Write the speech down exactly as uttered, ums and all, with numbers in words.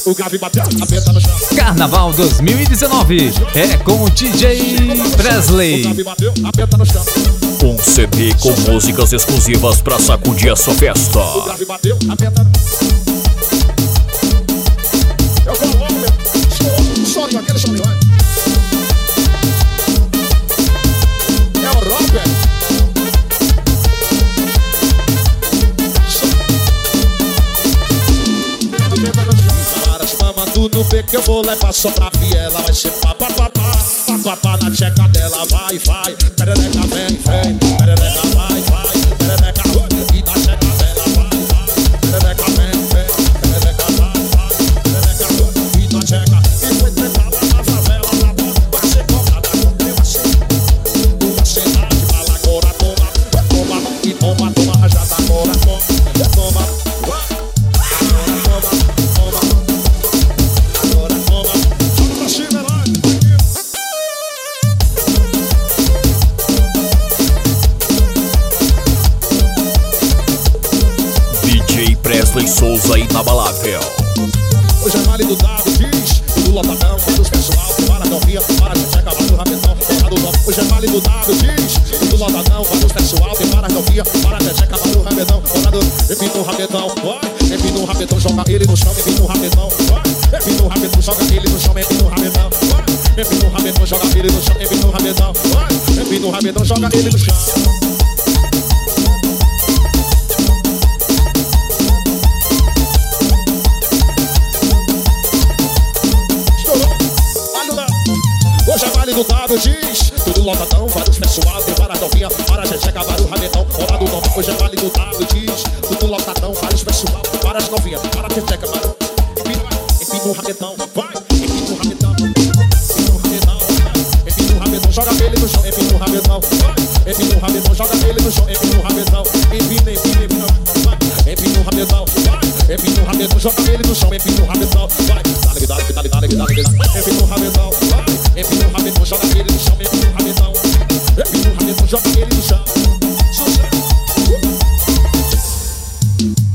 O grave bateu, a peta no chão. Carnaval dois mil e dezenove é com o D J Presley. O grave bateu, a peta no chão. Um C D com músicas exclusivas pra sacudir a sua festa. O grave bateu, a peta no chão. Eu coloco, meu. Estourou o soninho, aquele soninho, vai. É o rock, velho. Tudo bem que eu vou levar só pra viela. Vai ser papapá, papapá na tcheca dela. Vai, vai, perereca vem, vem. Perereca vai, vai, perereca e na tcheca dela. Vai, vai, perereca vem, vem. Perereca vai, vai, perereca e na tcheca. E foi tretada na favela, na bola. Vai ser cobrada com eu assim. Uma cidade, bala agora, toma. Toma, e toma, toma, rajada agora, toma. Toma. Presley Souza inabalável. Hoje é vale do dado, diz tudo lotadão, todos pessoal, para a novinha, para a gente acabar no rapidão, do dom. Hoje é vale do dado, diz tudo lotadão, todos pessoal, para a novinha, para a gente acabar no rapidão, empina o rapidão, vai, empina o rapidão, joga ele no chão, empina o rapidão, vai, empina o rapidão, joga ele no chão, empina o rapidão, vai, empina o rapidão, joga ele no chão, empina o rapidão, vai, empina o rapidão, joga ele no chão. Hoje é vale do dado, diz tudo lotadão, vários pessoal, tem várias novinhas, para a gente acabar o rabetão, hora do nome. Hoje é vale do dado, diz tudo lotadão, vários pessoal, várias novinhas, para a gente acabar. Empina o rabetão, vai, empina o rabetão, empina o rabetão, empina o rabetão, joga ele no chão, empina o rabetão, vai, empina o rabetão, joga ele no chão, empina o rabetão, empina, empina, empina, vai, empina o rabetão, vai, empina o rabetão, joga ele no chão, empina o rabetão, vai, dale, dale, dale, dale, dale, empina o rabetão.